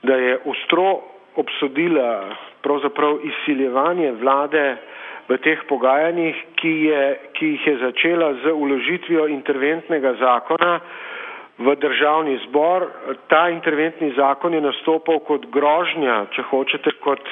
da je ostro obsodila pravzaprav izsiljevanje vlade v teh pogajanjih, ki jih je začela z vložitvijo interventnega zakona v državni zbor. Ta interventni zakon je nastopal kot grožnja, če hočete, kot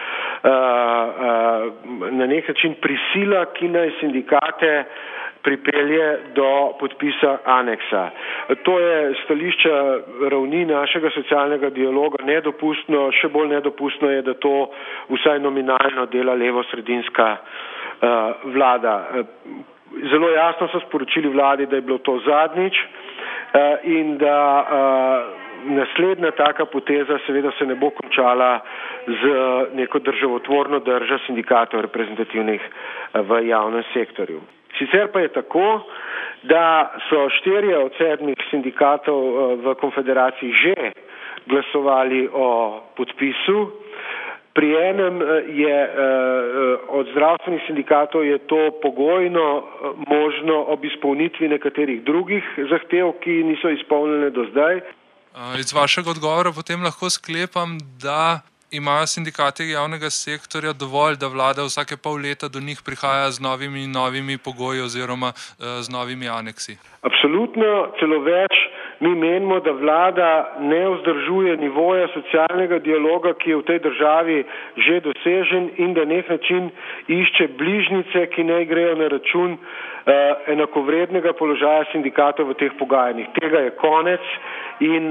na nek način prisila, ki naj sindikate pripelje do podpisa aneksa. To je stališča ravni našega socialnega dialoga nedopustno, še bolj nedopustno je, da to vsaj nominalno dela levo-sredinska vlada. Zelo jasno so sporočili vladi, da je bilo to zadnjič in da naslednja taka poteza seveda se ne bo končala z neko državotvorno držo sindikatov reprezentativnih v javnem sektorju. Sicer pa je tako, da so 4 od 7 sindikatov v konfederaciji že glasovali o podpisu. Pri enem je od zdravstvenih sindikatov je to pogojno možno ob izpolnitvi nekaterih drugih zahtev, ki niso izpolnjene do zdaj. Iz vašega odgovora potem lahko sklepam, da imajo sindikati javnega sektorja dovolj, da vlada vsake pol leta do njih prihaja z novimi pogoji oziroma z novimi aneksi. Absolutno, celo več. Mi menimo, da vlada ne vzdržuje nivoja socialnega dialoga, ki je v tej državi že dosežen in da nek način išče bližnjice, ki naj grejo na račun enakovrednega položaja sindikatov v teh pogajanjih. Tega je konec in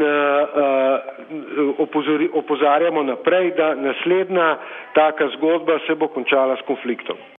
opozarjamo naprej, da naslednja taka zgodba se bo končala s konfliktom.